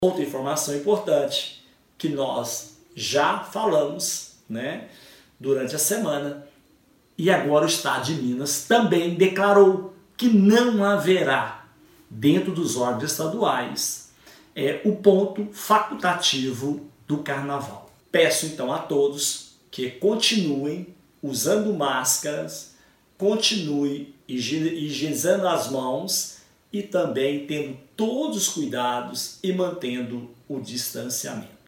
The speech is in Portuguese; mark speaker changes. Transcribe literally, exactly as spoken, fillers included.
Speaker 1: Outra informação importante que nós já falamos, né, durante a semana, e agora o Estado de Minas também declarou que não haverá, dentro dos órgãos estaduais, é, o ponto facultativo do carnaval. Peço então a todos que continuem usando máscaras, continue higienizando as mãos e também tendo todos os cuidados e mantendo o distanciamento.